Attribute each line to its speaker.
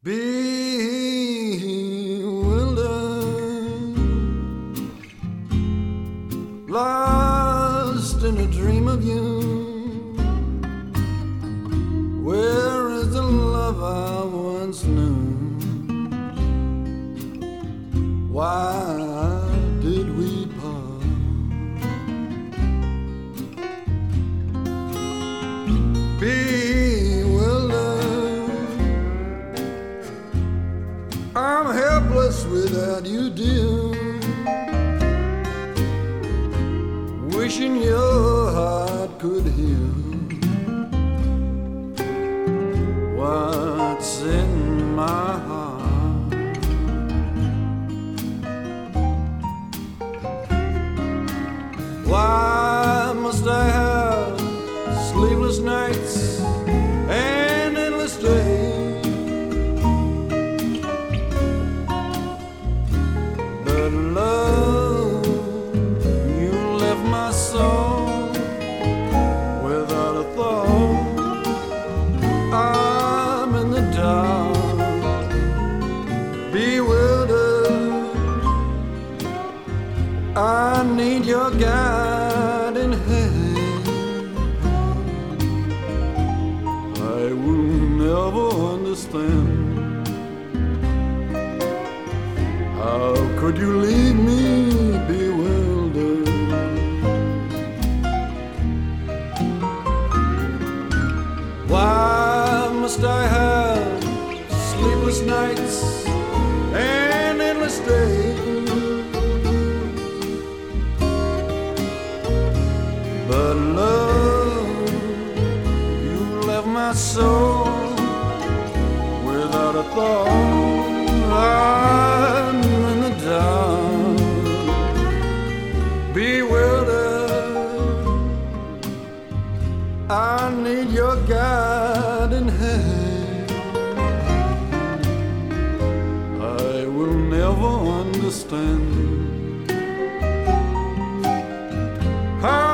Speaker 1: Bewildered, lost in a dream of you. Where is the love I once knew? Why did we part? I'm helpless without you, dear. Wishing your heart could hear what's in my heart. Why must I have sleepless nights and endless days? Love, you left my soul without a thought. I'm in the dark, bewildered. I need your guiding hand. I will never understand. How could you leave me bewildered? Why must I have sleepless nights and endless days? But love, you left my soul without a thought. I'm in the dark, bewildered. I need your guiding hand. I will never understand how